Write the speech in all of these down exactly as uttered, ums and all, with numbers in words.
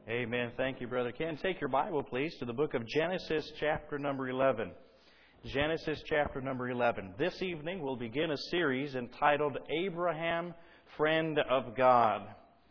Amen. Thank you, Brother Ken. Take your Bible, please, to the book of Genesis, chapter number eleven. Genesis, chapter number eleven. This evening we'll begin a series entitled Abraham, Friend of God.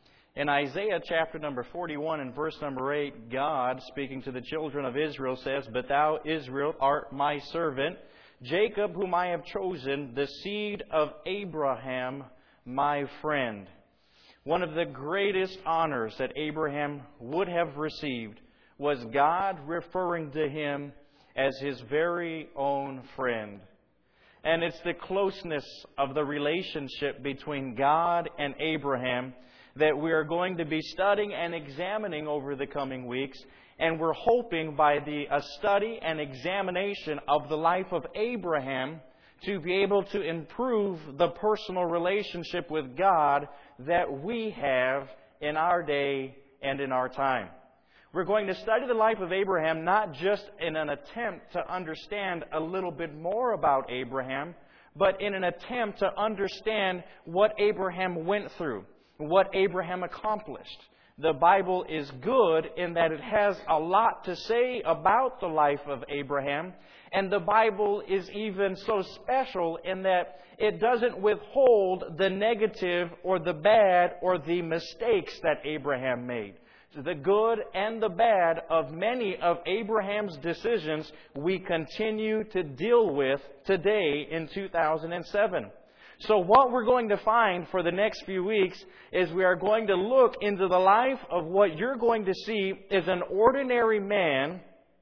In Isaiah, chapter number forty-one and verse number eight, God, speaking to the children of Israel, says, "But thou, Israel, art my servant, Jacob, whom I have chosen, the seed of Abraham, my friend." One of the greatest honors that Abraham would have received was God referring to him as his very own friend. And it's the closeness of the relationship between God and Abraham that we are going to be studying and examining over the coming weeks. And we're hoping by the a study and examination of the life of Abraham to be able to improve the personal relationship with God that we have in our day and in our time. We're going to study the life of Abraham not just in an attempt to understand a little bit more about Abraham, but in an attempt to understand what Abraham went through, what Abraham accomplished. The Bible is good in that it has a lot to say about the life of Abraham, and the Bible is even so special in that it doesn't withhold the negative or the bad or the mistakes that Abraham made. So the good and the bad of many of Abraham's decisions we continue to deal with today in two thousand seven. So what we're going to find for the next few weeks is we are going to look into the life of what you're going to see is an ordinary man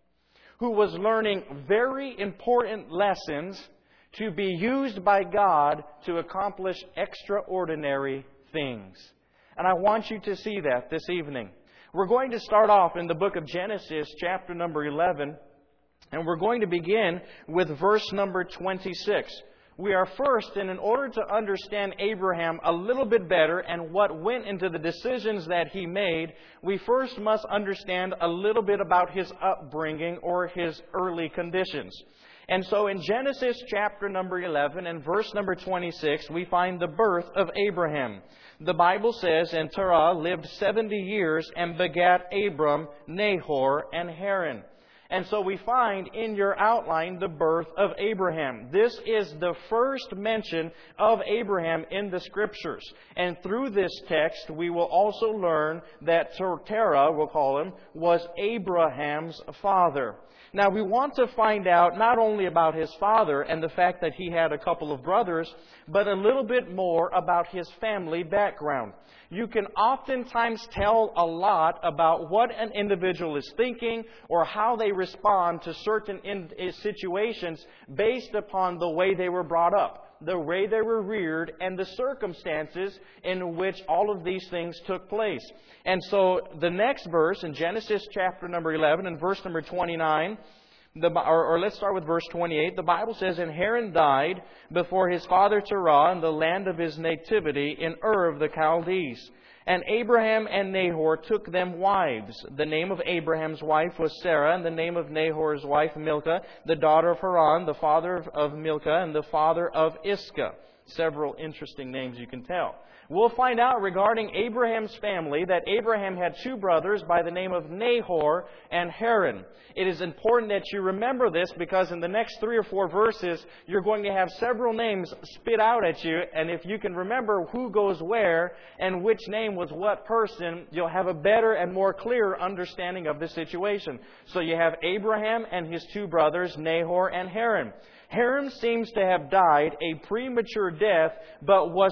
who was learning very important lessons to be used by God to accomplish extraordinary things. And I want you to see that this evening. We're going to start off in the book of Genesis, chapter number eleven, and we're going to begin with verse number twenty-six. We are first, and in order to understand Abraham a little bit better and what went into the decisions that he made, we first must understand a little bit about his upbringing or his early conditions. And so in Genesis chapter number eleven and verse number twenty-six, we find the birth of Abraham. The Bible says, "And Terah lived seventy years and begat Abram, Nahor, and Haran." And so we find in your outline the birth of Abraham. This is the first mention of Abraham in the Scriptures. And through this text, we will also learn that Terah, we'll call him, was Abraham's father. Now, we want to find out not only about his father and the fact that he had a couple of brothers, but a little bit more about his family background. You can oftentimes tell a lot about what an individual is thinking or how they respond to certain in- situations based upon the way they were brought up, the way they were reared, and the circumstances in which all of these things took place. And so the next verse in Genesis chapter number eleven and verse number twenty-nine, The, or, or let's start with verse twenty-eight. The Bible says, "And Haran died before his father Terah in the land of his nativity in Ur of the Chaldees. And Abraham and Nahor took them wives. The name of Abraham's wife was Sarah, and the name of Nahor's wife Milcah, the daughter of Haran, the father of, of Milcah, and the father of Iscah." Several interesting names you can tell. We'll find out regarding Abraham's family that Abraham had two brothers by the name of Nahor and Haran. It is important that you remember this because in the next three or four verses, you're going to have several names spit out at you. And if you can remember who goes where and which name was what person, you'll have a better and more clear understanding of the situation. So you have Abraham and his two brothers, Nahor and Haran. Haran seems to have died a premature death, but was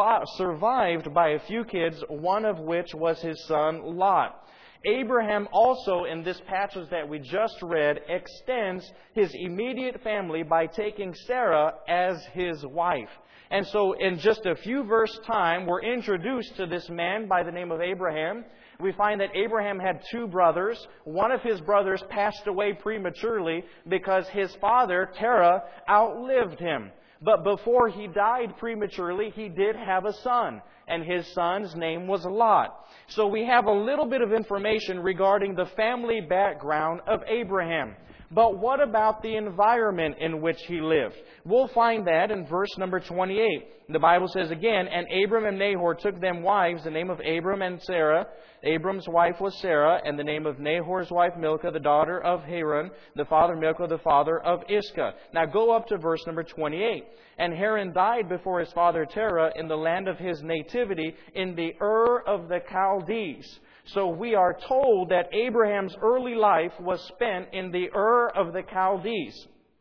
survived by a few kids, one of which was his son Lot. Abraham also, in this passage that we just read, extends his immediate family by taking Sarah as his wife. And so in just a few verse time, we're introduced to this man by the name of Abraham. We find that Abraham had two brothers. One of his brothers passed away prematurely because his father, Terah, outlived him. But before he died prematurely, he did have a son, and his son's name was Lot. So we have a little bit of information regarding the family background of Abraham. But what about the environment in which he lived? We'll find that in verse number twenty-eight. The Bible says again, "And Abram and Nahor took them wives, the name of Abram and Sarah. Abram's wife was Sarah, and the name of Nahor's wife Milcah, the daughter of Haran, the father of Milcah, the father of Iscah." Now go up to verse number twenty-eight. "And Haran died before his father Terah in the land of his nativity, in the Ur of the Chaldees." So we are told that Abraham's early life was spent in the Ur of the Chaldees.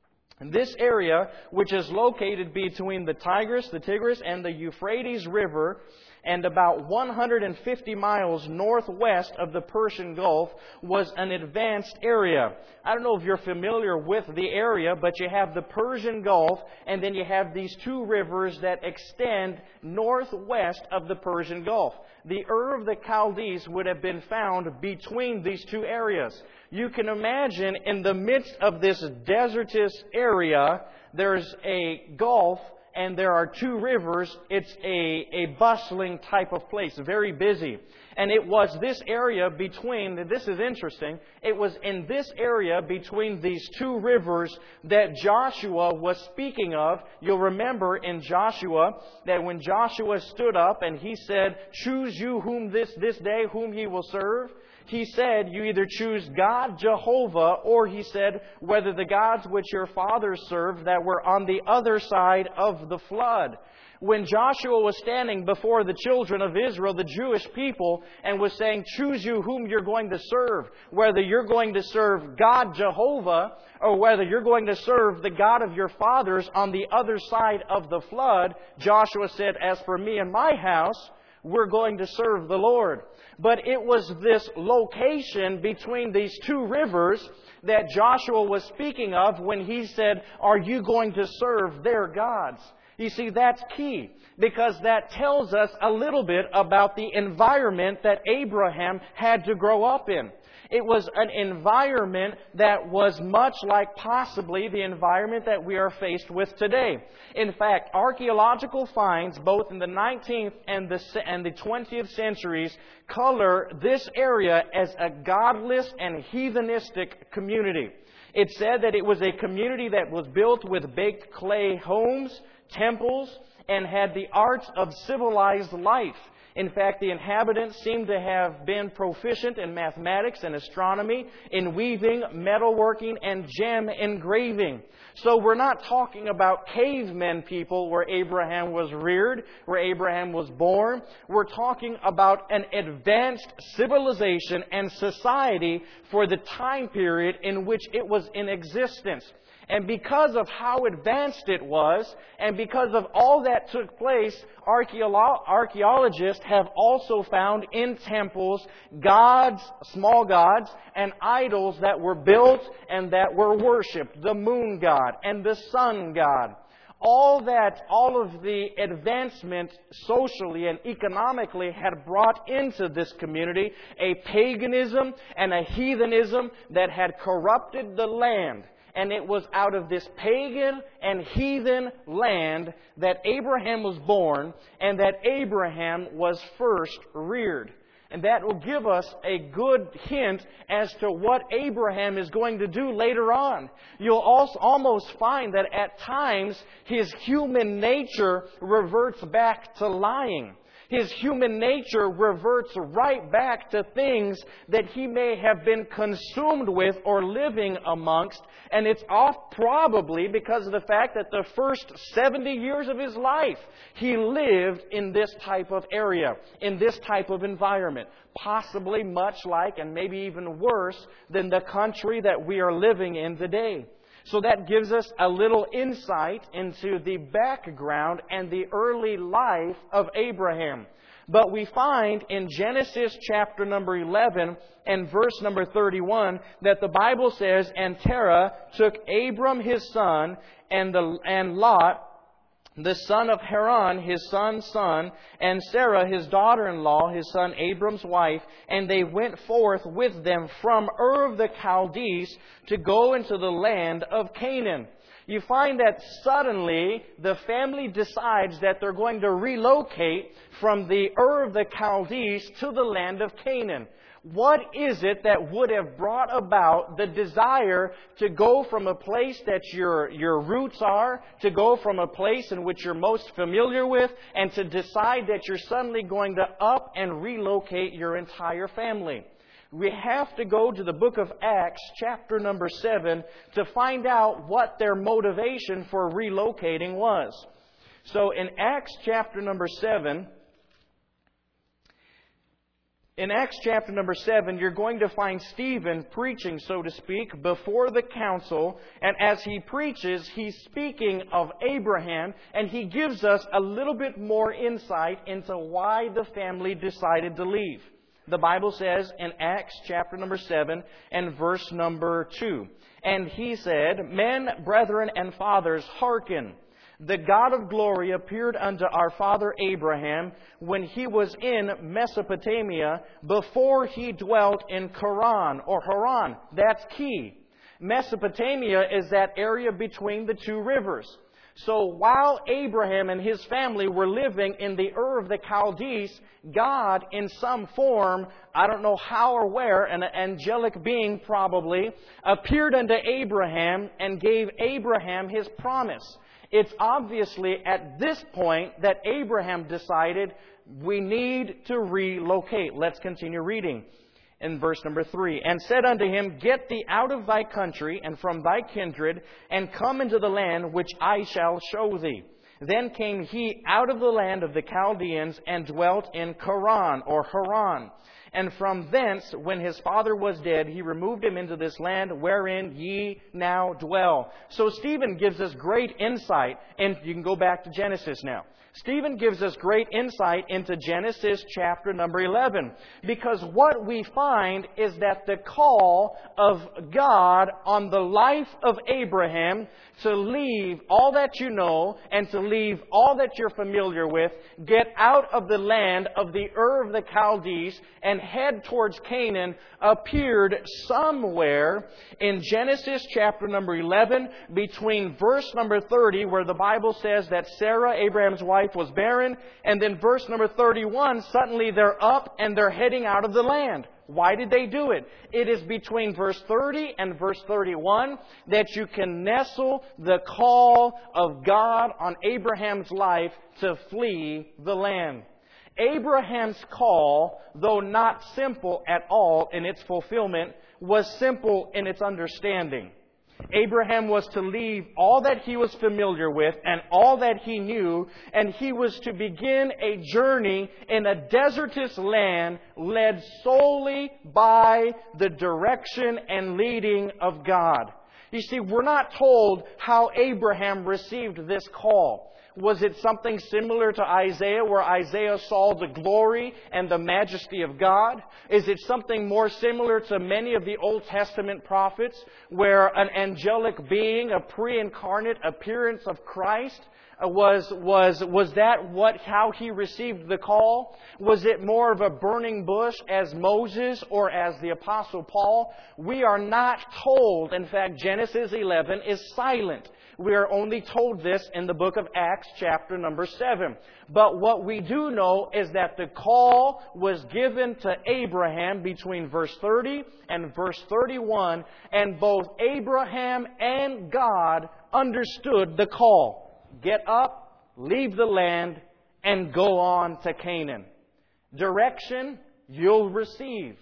This area, which is located between the Tigris, the Tigris, and the Euphrates River, and about one hundred fifty miles northwest of the Persian Gulf, was an advanced area. I don't know if you're familiar with the area, but you have the Persian Gulf, and then you have these two rivers that extend northwest of the Persian Gulf. The Ur of the Chaldees would have been found between these two areas. You can imagine in the midst of this desertous area, there's a gulf and there are two rivers. It's a, a bustling type of place, very busy. And it was this area between, this is interesting, it was in this area between these two rivers that Joshua was speaking of. You'll remember in Joshua that when Joshua stood up and he said, "Choose you whom this, this day whom ye will serve," he said, "You either choose God, Jehovah," or he said, "whether the gods which your fathers served that were on the other side of the flood." When Joshua was standing before the children of Israel, the Jewish people, and was saying, "Choose you whom you're going to serve, whether you're going to serve God, Jehovah, or whether you're going to serve the God of your fathers on the other side of the flood," Joshua said, "As for me and my house, we're going to serve the Lord." But it was this location between these two rivers that Joshua was speaking of when he said, "Are you going to serve their gods?" You see, that's key, because that tells us a little bit about the environment that Abraham had to grow up in. It was an environment that was much like possibly the environment that we are faced with today. In fact, archaeological finds both in the nineteenth and the, and the twentieth centuries color this area as a godless and heathenistic community. It said that it was a community that was built with baked clay homes, temples, and had the arts of civilized life. In fact, the inhabitants seem to have been proficient in mathematics and astronomy, in weaving, metalworking, and gem engraving. So we're not talking about cavemen people where Abraham was reared, where Abraham was born. We're talking about an advanced civilization and society for the time period in which it was in existence. And because of how advanced it was, and because of all that took place, archeolo- archaeologists have also found in temples gods, small gods, and idols that were built and that were worshipped. The moon god and the sun god. All that, all of the advancement socially and economically had brought into this community a paganism and a heathenism that had corrupted the land. And it was out of this pagan and heathen land that Abraham was born and that Abraham was first reared. And that will give us a good hint as to what Abraham is going to do later on. You'll also almost find that at times his human nature reverts back to lying. His human nature reverts right back to things that he may have been consumed with or living amongst. And it's off probably because of the fact that the first seventy years of his life, he lived in this type of area, in this type of environment. Possibly much like, and maybe even worse, than the country that we are living in today. So that gives us a little insight into the background and the early life of Abraham. But we find in Genesis chapter number eleven and verse number thirty-one that the Bible says, "And Terah took Abram his son and, the, and Lot, the son of Haran, his son's son, and Sarah, his daughter-in-law, his son Abram's wife, and they went forth with them from Ur of the Chaldees to go into the land of Canaan." You find that suddenly the family decides that they're going to relocate from the Ur of the Chaldees to the land of Canaan. What is it that would have brought about the desire to go from a place that your, your roots are, to go from a place in which you're most familiar with, and to decide that you're suddenly going to up and relocate your entire family? We have to go to the book of Acts, chapter number seven, to find out what their motivation for relocating was. So in Acts chapter number seven, In Acts chapter number seven, you're going to find Stephen preaching, so to speak, before the council. And as he preaches, he's speaking of Abraham, and he gives us a little bit more insight into why the family decided to leave. The Bible says in Acts chapter number seven and verse number two, "And he said, Men, brethren, and fathers, hearken. The God of glory appeared unto our father Abraham when he was in Mesopotamia, before he dwelt in Charan," or Haran. That's key. Mesopotamia is that area between the two rivers. So while Abraham and his family were living in the Ur of the Chaldees, God, in some form, I don't know how or where, an angelic being probably, appeared unto Abraham and gave Abraham his promise. It's obviously at this point that Abraham decided we need to relocate. Let's continue reading in verse number three. "And said unto him, Get thee out of thy country and from thy kindred, and come into the land which I shall show thee. Then came he out of the land of the Chaldeans and dwelt in Charan," or Haran. "And from thence, when his father was dead, he removed him into this land wherein ye now dwell." So Stephen gives us great insight, and you can go back to Genesis now. Stephen gives us great insight into Genesis chapter number eleven, because what we find is that the call of God on the life of Abraham to leave all that you know and to leave all that you're familiar with, get out of the land of the Ur of the Chaldees and head towards Canaan, appeared somewhere in Genesis chapter number eleven, between verse number thirty, where the Bible says that Sarah, Abraham's wife, was barren, and then verse number thirty-one, suddenly they're up and they're heading out of the land. Why did they do it? It is between verse thirty and verse thirty-one that you can nestle the call of God on Abraham's life to flee the land. Abraham's call, though not simple at all in its fulfillment, was simple in its understanding. Abraham was to leave all that he was familiar with and all that he knew, and he was to begin a journey in a desertous land led solely by the direction and leading of God. You see, we're not told how Abraham received this call. Was it something similar to Isaiah, where Isaiah saw the glory and the majesty of God? Is it something more similar to many of the Old Testament prophets, where an angelic being, a pre-incarnate appearance of Christ, was was was that what how he received the call? Was it more of a burning bush as Moses or as the Apostle Paul? We are not told. In fact, Genesis eleven is silent. We are only told this in the book of Acts chapter number seven. But what we do know is that the call was given to Abraham between verse thirty and verse thirty-one, and both Abraham and God understood the call. Get up, leave the land, and go on to Canaan. Direction, you'll receive.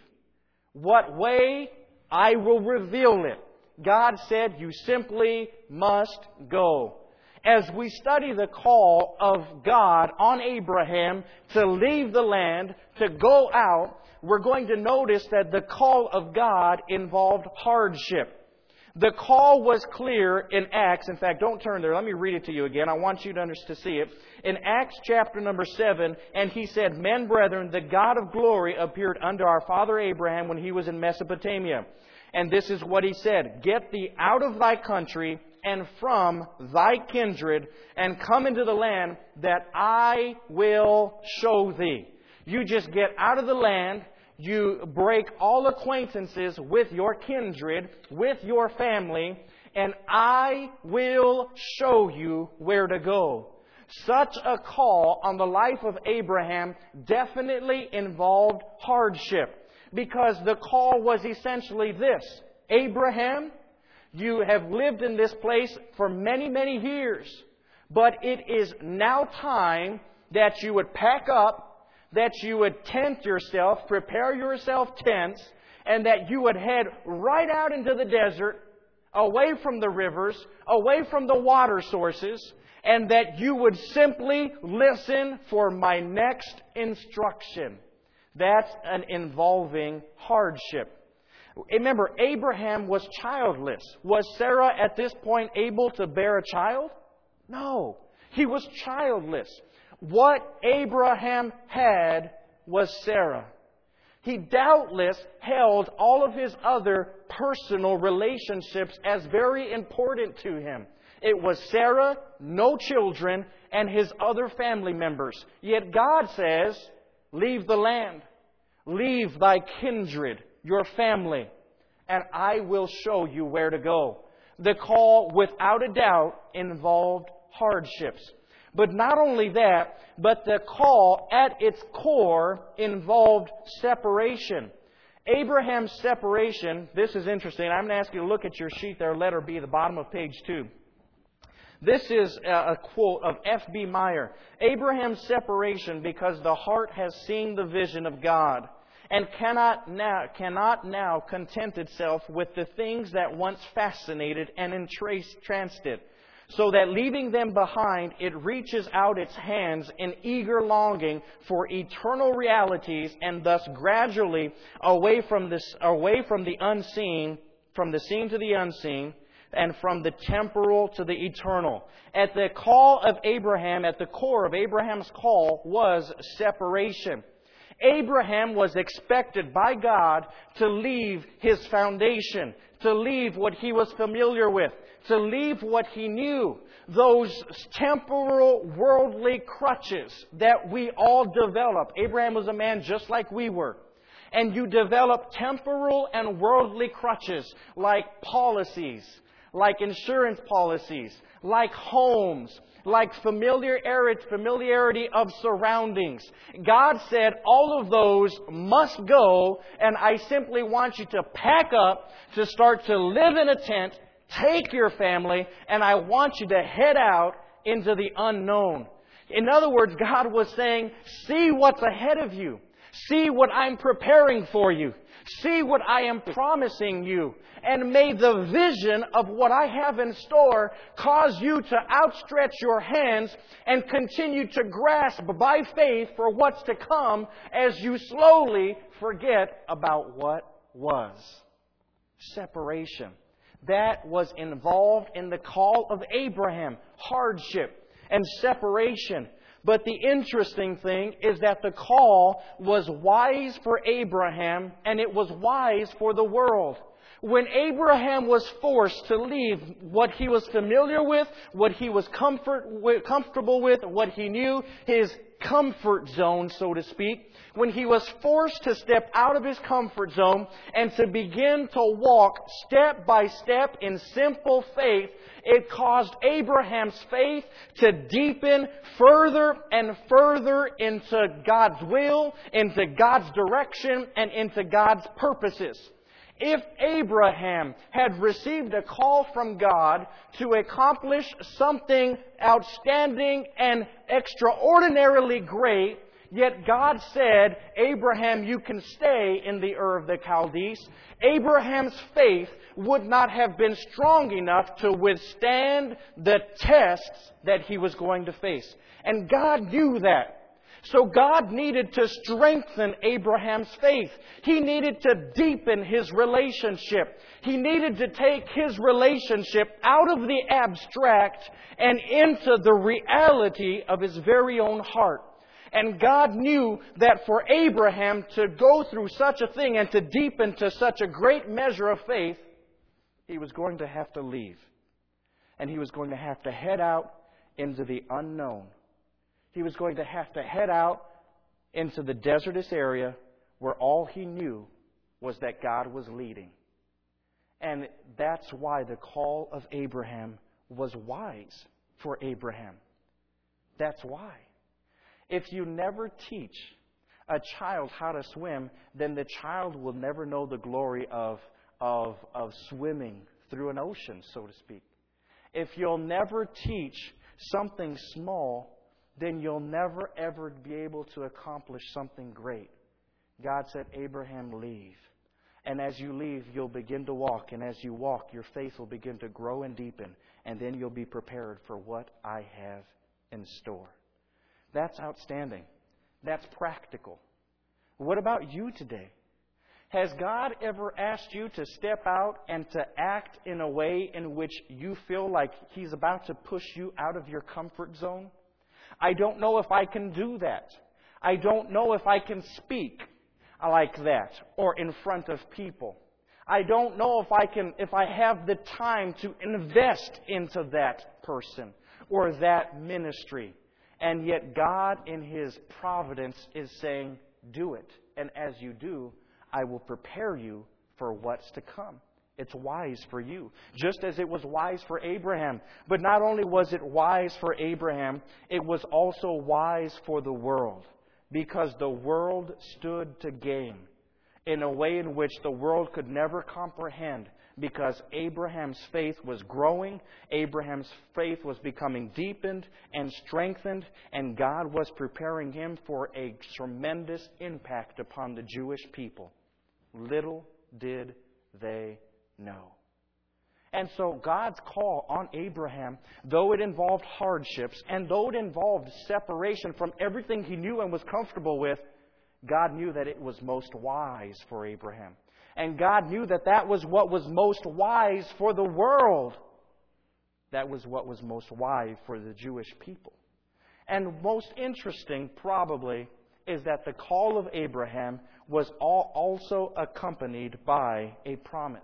What way? I will reveal it. God said you simply must go. As we study the call of God on Abraham to leave the land, to go out, we're going to notice that the call of God involved hardship. The call was clear in Acts. In fact, don't turn there. Let me read it to you again. I want you to understand to see it. In Acts chapter number seven, "And he said, Men, brethren, the God of glory appeared unto our father Abraham when he was in Mesopotamia. And this is what he said, Get thee out of thy country and from thy kindred, and come into the land that I will show thee." You just get out of the land. You break all acquaintances with your kindred, with your family, and I will show you where to go. Such a call on the life of Abraham definitely involved hardship. Because the call was essentially this: Abraham, you have lived in this place for many, many years, but it is now time that you would pack up, that you would tent yourself, prepare yourself tents, and that you would head right out into the desert, away from the rivers, away from the water sources, and that you would simply listen for my next instruction. That's an involving hardship. Remember, Abraham was childless. Was Sarah at this point able to bear a child? No. He was childless. What Abraham had was Sarah. He doubtless held all of his other personal relationships as very important to him. It was Sarah, no children, and his other family members. Yet God says, leave the land, leave thy kindred, your family, and I will show you where to go. The call, without a doubt, involved hardships. But not only that, but the call at its core involved separation. Abraham's separation, this is interesting. I'm going to ask you to look at your sheet there, letter B, the bottom of page two. This is a quote of F B Meyer. Abraham's separation because the heart has seen the vision of God and cannot now, cannot now content itself with the things that once fascinated and entranced it, so that leaving them behind, it reaches out its hands in eager longing for eternal realities, and thus gradually away from this, away from the unseen, from the seen to the unseen, and from the temporal to the eternal. At the call of Abraham, at the core of Abraham's call was separation. Abraham was expected by God to leave his foundation, to leave what he was familiar with, to leave what he knew, those temporal, worldly crutches that we all develop. Abraham was a man just like we were. And you develop temporal and worldly crutches like policies, like insurance policies, like homes, like familiarity, familiarity of surroundings. God said all of those must go, and I simply want you to pack up, to start to live in a tent, take your family, and I want you to head out into the unknown. In other words, God was saying, see what's ahead of you. See what I'm preparing for you. See what I am promising you. And may the vision of what I have in store cause you to outstretch your hands and continue to grasp by faith for what's to come as you slowly forget about what was. Separation. That was involved in the call of Abraham. Hardship and separation. But the interesting thing is that the call was wise for Abraham and it was wise for the world. When Abraham was forced to leave what he was familiar with, what he was comfort, comfortable with, what he knew, his comfort zone, so to speak, when he was forced to step out of his comfort zone and to begin to walk step by step in simple faith, it caused Abraham's faith to deepen further and further into God's will, into God's direction, and into God's purposes. If Abraham had received a call from God to accomplish something outstanding and extraordinarily great, yet God said, Abraham, you can stay in the Ur of the Chaldees, Abraham's faith would not have been strong enough to withstand the tests that he was going to face. And God knew that. So God needed to strengthen Abraham's faith. He needed to deepen his relationship. He needed to take his relationship out of the abstract and into the reality of his very own heart. And God knew that for Abraham to go through such a thing and to deepen to such a great measure of faith, he was going to have to leave. And he was going to have to head out into the unknown. He was going to have to head out into the desertous area where all he knew was that God was leading. And that's why the call of Abraham was wise for Abraham. That's why. If you never teach a child how to swim, then the child will never know the glory of, of, of swimming through an ocean, so to speak. If you'll never teach something small, then you'll never ever be able to accomplish something great. God said, Abraham, leave. And as you leave, you'll begin to walk. And as you walk, your faith will begin to grow and deepen. And then you'll be prepared for what I have in store. That's outstanding. That's practical. What about you today? Has God ever asked you to step out and to act in a way in which you feel like He's about to push you out of your comfort zone? I don't know if I can do that. I don't know if I can speak like that or in front of people. I don't know if I can, if I have the time to invest into that person or that ministry. And yet God in His providence is saying, do it. And as you do, I will prepare you for what's to come. It's wise for you, just as it was wise for Abraham. But not only was it wise for Abraham, it was also wise for the world, because the world stood to gain in a way in which the world could never comprehend, because Abraham's faith was growing, Abraham's faith was becoming deepened and strengthened, and God was preparing him for a tremendous impact upon the Jewish people. Little did they know. And so God's call on Abraham, though it involved hardships and though it involved separation from everything he knew and was comfortable with, God knew that it was most wise for Abraham. And God knew that that was what was most wise for the world. That was what was most wise for the Jewish people. And most interesting, probably, is that the call of Abraham was also accompanied by a promise.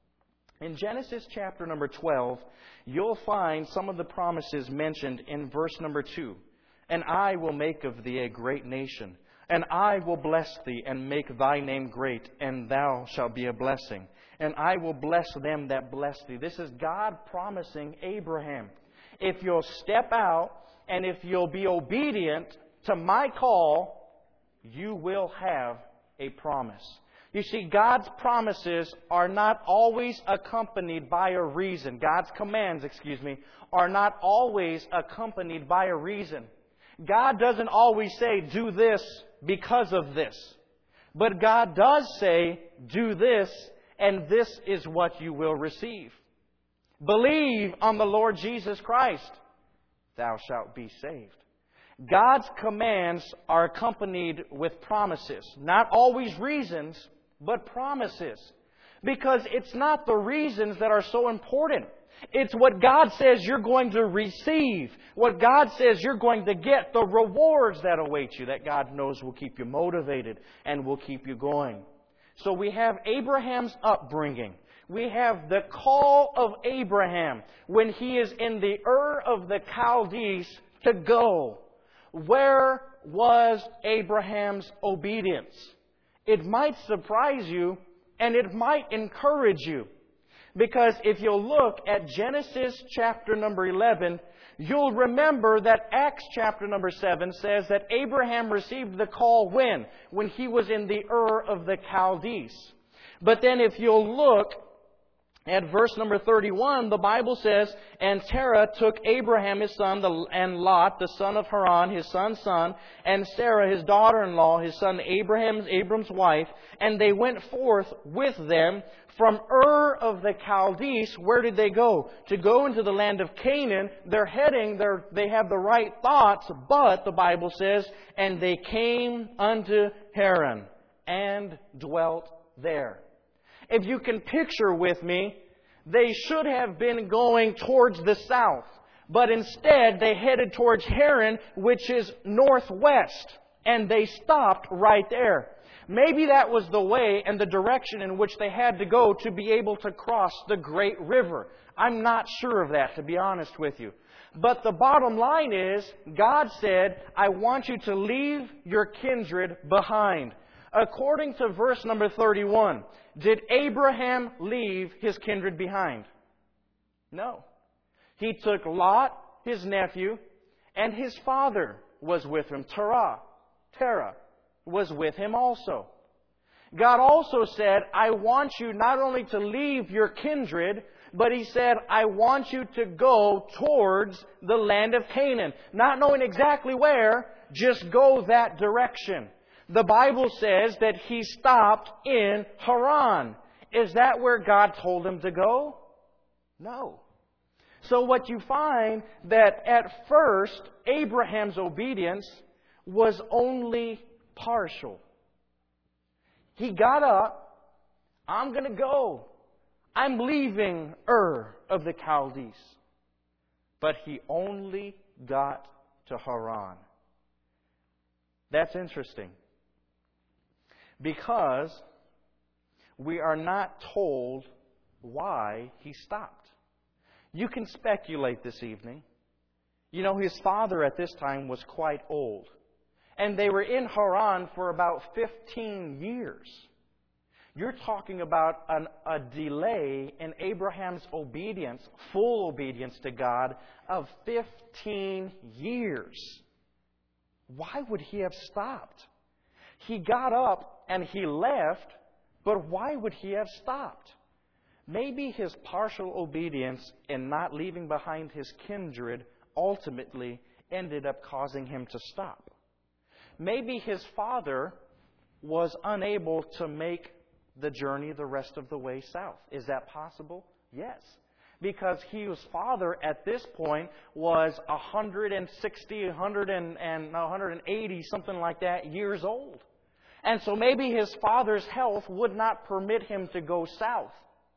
In Genesis chapter number twelve, you'll find some of the promises mentioned in verse number two. And I will make of thee a great nation, and I will bless thee and make thy name great, and thou shalt be a blessing. And I will bless them that bless thee. This is God promising Abraham, if you'll step out and if you'll be obedient to my call, you will have a promise. You see, God's promises are not always accompanied by a reason. God's commands, excuse me, are not always accompanied by a reason. God doesn't always say, do this because of this. But God does say, do this, and this is what you will receive. Believe on the Lord Jesus Christ, thou shalt be saved. God's commands are accompanied with promises. Not always reasons, but promises. Because it's not the reasons that are so important. It's what God says you're going to receive. What God says you're going to get. The rewards that await you that God knows will keep you motivated and will keep you going. So we have Abraham's upbringing. We have the call of Abraham when he is in the Ur of the Chaldees to go. Where was Abraham's obedience? It might surprise you and it might encourage you. Because if you'll look at Genesis chapter number eleven, you'll remember that Acts chapter number seven says that Abraham received the call when? When he was in the Ur of the Chaldees. But then if you'll look at verse number thirty-one, the Bible says, and Terah took Abraham his son, and Lot, the son of Haran, his son's son, and Sarah, his daughter-in-law, his son Abraham's, Abram's wife, and they went forth with them from Ur of the Chaldees. Where did they go? To go into the land of Canaan. They're heading, they're, they have the right thoughts, but the Bible says, and they came unto Haran and dwelt there. If you can picture with me, they should have been going towards the south. But instead, they headed towards Haran, which is northwest. And they stopped right there. Maybe that was the way and the direction in which they had to go to be able to cross the great river. I'm not sure of that, to be honest with you. But the bottom line is, God said, I want you to leave your kindred behind. According to verse number thirty-one, did Abraham leave his kindred behind? No. He took Lot, his nephew, and his father was with him, Terah. Terah. was with him also. God also said, I want you not only to leave your kindred, but He said, I want you to go towards the land of Canaan. Not knowing exactly where, just go that direction. The Bible says that he stopped in Haran. Is that where God told him to go? No. So what you find that at first, Abraham's obedience was only partial. He got up. I'm going to go. I'm leaving Ur of the Chaldees. But he only got to Haran. That's interesting. Because we are not told why he stopped. You can speculate this evening. You know, his father at this time was quite old. And they were in Haran for about fifteen years. You're talking about an, a delay in Abraham's obedience, full obedience to God, of fifteen years. Why would he have stopped? He got up and he left, but why would he have stopped? Maybe his partial obedience in not leaving behind his kindred ultimately ended up causing him to stop. Maybe his father was unable to make the journey the rest of the way south. Is that possible? Yes. Because his father at this point was one hundred sixty, one hundred and, and one hundred eighty, something like that, years old. And so maybe his father's health would not permit him to go south.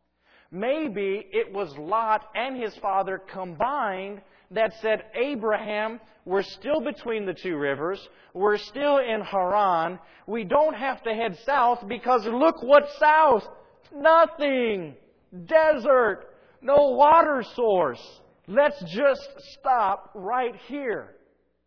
Maybe it was Lot and his father combined that said, Abraham, we're still between the two rivers. We're still in Haran. We don't have to head south because look what's south. Nothing. Desert. No water source. Let's just stop right here.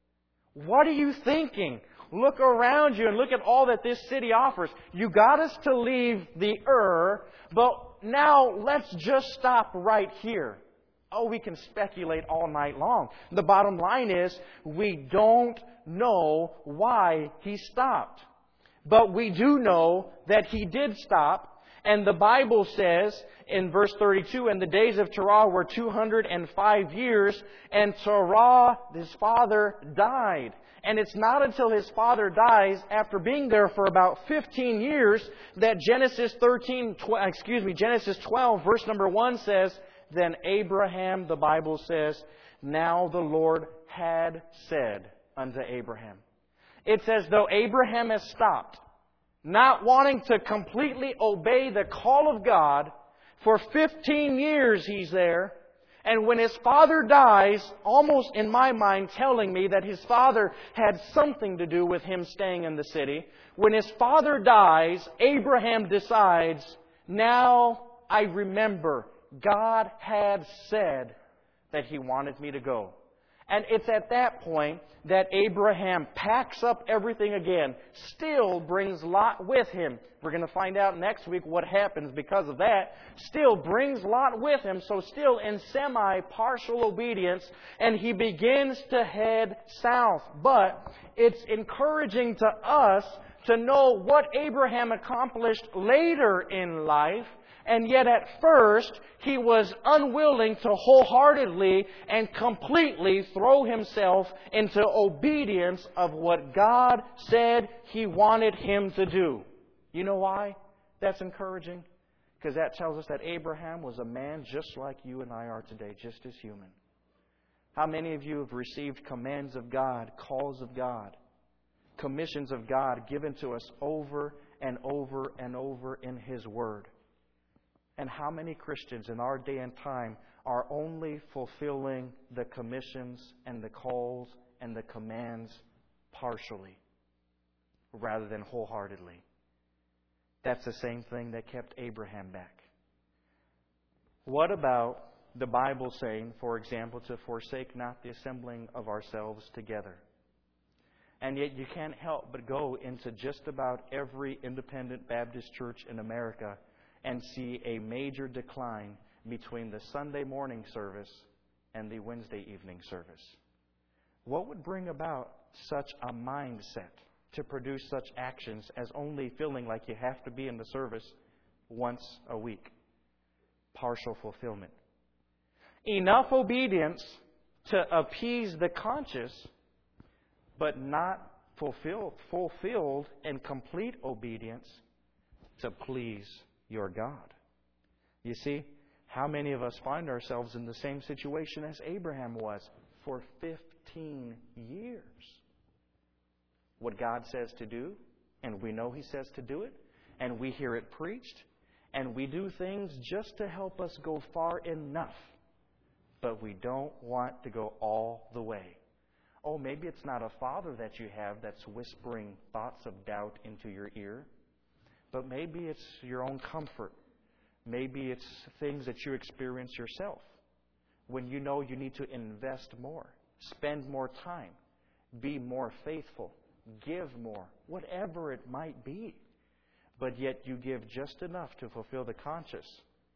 What are you thinking? Look around you and look at all that this city offers. You got us to leave the Ur, but now let's just stop right here. Oh, we can speculate all night long. The bottom line is, we don't know why he stopped. But we do know that he did stop. And the Bible says in verse thirty-two, and the days of Terah were two hundred five years, and Terah, his father, died. And it's not until his father dies, after being there for about fifteen years, that Genesis thirteen, tw- excuse me, Genesis twelve, verse number one says, then Abraham, the Bible says, now the Lord had said unto Abraham. It's as though Abraham has stopped, not wanting to completely obey the call of God. For fifteen years he's there. And when his father dies, almost in my mind telling me that his father had something to do with him staying in the city. When his father dies, Abraham decides, now I remember God had said that He wanted me to go. And it's at that point that Abraham packs up everything again, still brings Lot with him. We're going to find out next week what happens because of that. Still brings Lot with him, so still in semi-partial obedience, and he begins to head south. But it's encouraging to us to know what Abraham accomplished later in life. And yet at first, he was unwilling to wholeheartedly and completely throw himself into obedience of what God said He wanted him to do. You know why that's encouraging? Because that tells us that Abraham was a man just like you and I are today, just as human. How many of you have received commands of God, calls of God, commissions of God given to us over and over and over in His Word? And how many Christians in our day and time are only fulfilling the commissions and the calls and the commands partially rather than wholeheartedly? That's the same thing that kept Abraham back. What about the Bible saying, for example, to forsake not the assembling of ourselves together? And yet you can't help but go into just about every independent Baptist church in America and see a major decline between the Sunday morning service and the Wednesday evening service. What would bring about such a mindset? to produce such actions as only feeling like you have to be in the service once a week. Partial fulfillment. Enough obedience to appease the conscience, but not fulfilled, fulfilled and complete obedience to please your God. You see, how many of us find ourselves in the same situation as Abraham was for fifteen years? What God says to do, and we know He says to do it, and we hear it preached, and we do things just to help us go far enough, but we don't want to go all the way. Oh, maybe it's not a father that you have that's whispering thoughts of doubt into your ear, but maybe it's your own comfort. Maybe it's things that you experience yourself when you know you need to invest more, spend more time, be more faithful, give more, whatever it might be. But yet you give just enough to fulfill the conscience.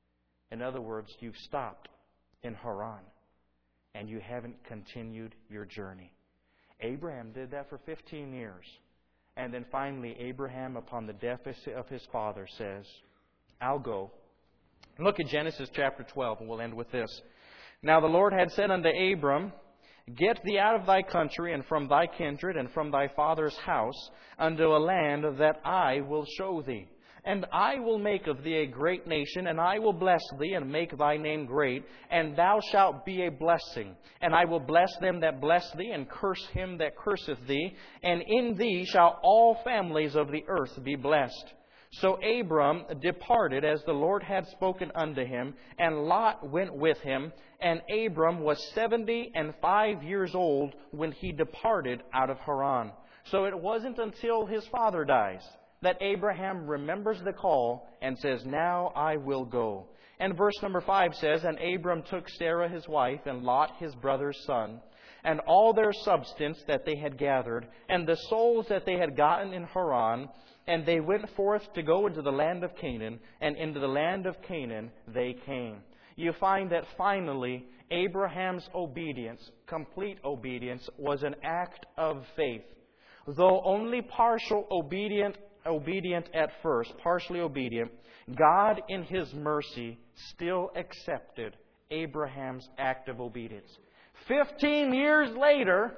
In other words, you've stopped in Haran and you haven't continued your journey. Abraham did that for fifteen years. And then finally, Abraham, upon the death of his father, says, I'll go. Look at Genesis chapter twelve, and we'll end with this. Now the Lord had said unto Abram, Get thee out of thy country, and from thy kindred, and from thy father's house, unto a land that I will show thee. And I will make of thee a great nation, and I will bless thee, and make thy name great, and thou shalt be a blessing. And I will bless them that bless thee, and curse him that curseth thee, and in thee shall all families of the earth be blessed. So Abram departed as the Lord had spoken unto him, and Lot went with him. And Abram was seventy and five years old when he departed out of Haran. So it wasn't until his father dies that Abraham remembers the call and says, Now I will go. And verse number five says, And Abram took Sarah his wife, and Lot his brother's son, and all their substance that they had gathered, and the souls that they had gotten in Haran, and they went forth to go into the land of Canaan, and into the land of Canaan they came. You find that finally Abraham's obedience, complete obedience, was an act of faith. Though only partial obedient, obedient at first, partially obedient, God in His mercy still accepted Abraham's act of obedience. Fifteen years later,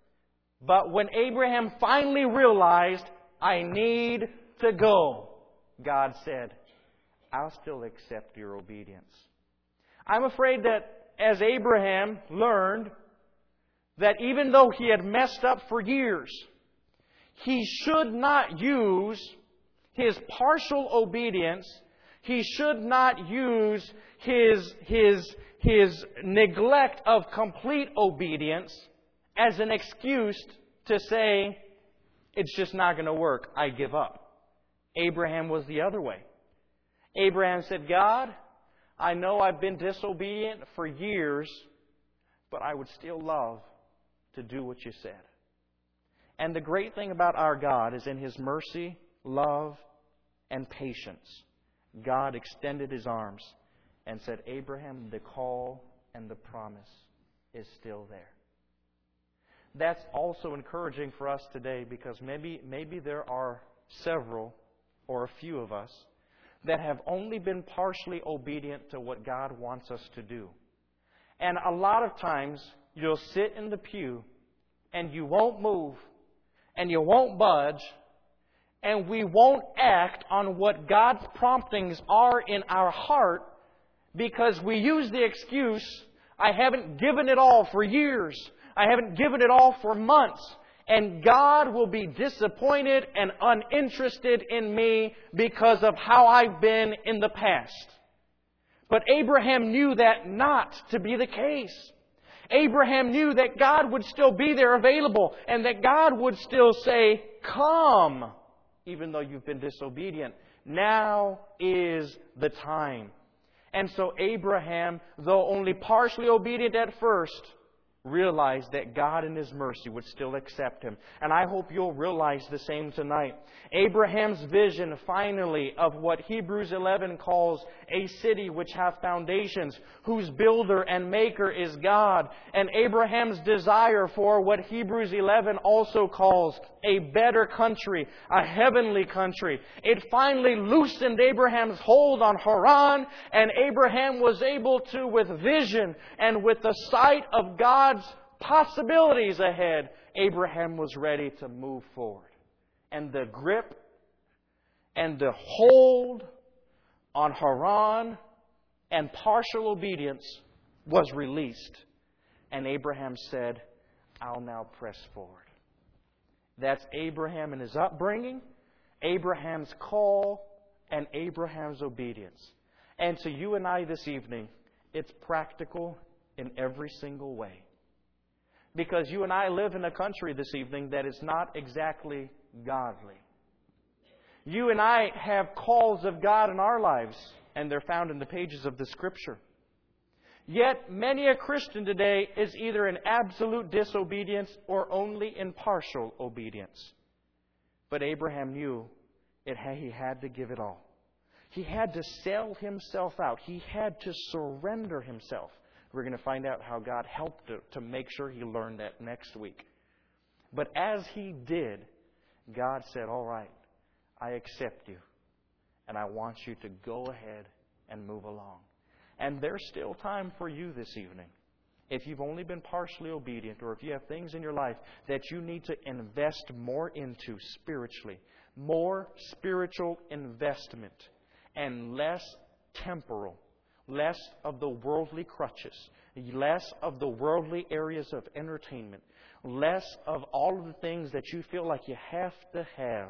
but when Abraham finally realized, I need to go, God said, I'll still accept your obedience. I'm afraid that as Abraham learned that even though he had messed up for years, he should not use his partial obedience, he should not use his, his, his neglect of complete obedience as an excuse to say, it's just not going to work, I give up. Abraham was the other way. Abraham said, God, I know I've been disobedient for years, but I would still love to do what you said. And the great thing about our God is in His mercy, love, and patience, God extended His arms and said, Abraham, the call and the promise is still there. That's also encouraging for us today, because maybe, maybe there are several or a few of us that have only been partially obedient to what God wants us to do. And a lot of times you'll sit in the pew and you won't move and you won't budge, and we won't act on what God's promptings are in our heart because we use the excuse, I haven't given it all for years. I haven't given it all for months. And God will be disappointed and uninterested in me because of how I've been in the past. But Abraham knew that not to be the case. Abraham knew that God would still be there available, and that God would still say, come, even though you've been disobedient. Now is the time. And so Abraham, though only partially obedient at first, realized that God in His mercy would still accept him. And I hope you'll realize the same tonight. Abraham's vision, finally, of what Hebrews eleven calls a city which hath foundations, whose builder and maker is God. And Abraham's desire for what Hebrews eleven also calls a better country, a heavenly country. It finally loosened Abraham's hold on Haran, and Abraham was able to, with vision and with the sight of God's possibilities ahead, Abraham was ready to move forward. And the grip and the hold on Haran and partial obedience was released. And Abraham said, I'll now press forward. That's Abraham and his upbringing, Abraham's call, and Abraham's obedience. And to you and I this evening, it's practical in every single way. Because you and I live in a country this evening that is not exactly godly. You and I have calls of God in our lives, and they're found in the pages of the Scripture. Yet, many a Christian today is either in absolute disobedience or only in partial obedience. But Abraham knew it, he had to give it all. He had to sell himself out. He had to surrender himself. We're going to find out how God helped to, to make sure he learned that next week. But as he did, God said, all right, I accept you. And I want you to go ahead and move along. And there's still time for you this evening. If you've only been partially obedient, or if you have things in your life that you need to invest more into spiritually, more spiritual investment, and less temporal, less of the worldly crutches, less of the worldly areas of entertainment, less of all of the things that you feel like you have to have,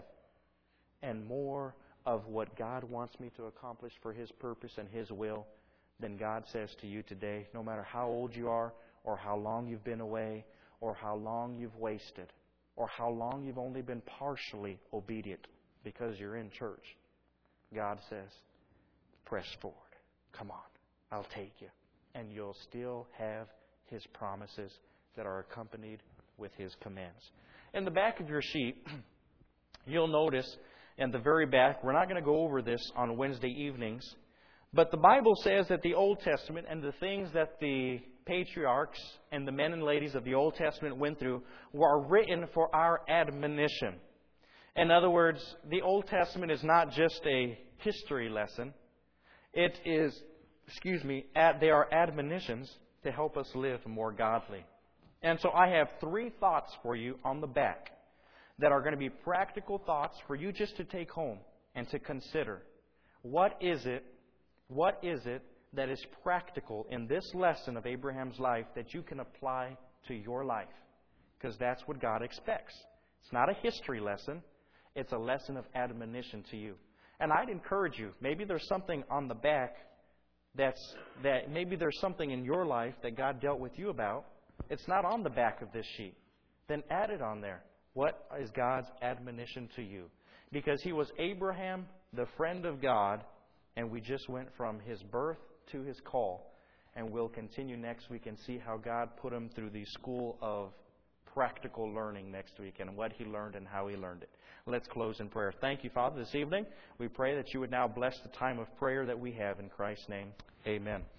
and more of what God wants me to accomplish for His purpose and His will, then God says to you today, no matter how old you are, or how long you've been away, or how long you've wasted, or how long you've only been partially obedient because you're in church, God says, press forward. Come on, I'll take you. And you'll still have His promises that are accompanied with His commands. In the back of your sheet, you'll notice in the very back, we're not going to go over this on Wednesday evenings, but the Bible says that the Old Testament and the things that the patriarchs and the men and ladies of the Old Testament went through were written for our admonition. In other words, the Old Testament is not just a history lesson. It is, excuse me, ad, they are admonitions to help us live more godly. And so I have three thoughts for you on the back that are going to be practical thoughts for you just to take home and to consider. What is it, what is it that is practical in this lesson of Abraham's life that you can apply to your life? Because that's what God expects. It's not a history lesson. It's a lesson of admonition to you. And I'd encourage you, maybe there's something on the back that's, that maybe there's something in your life that God dealt with you about. It's not on the back of this sheet. Then add it on there. What is God's admonition to you? Because he was Abraham, the friend of God, and we just went from his birth to his call. And we'll continue next week and see how God put him through the school of practical learning next week and what he learned and how he learned it. Let's close in prayer. Thank you, Father, this evening. We pray that you would now bless the time of prayer that we have in Christ's name. Amen.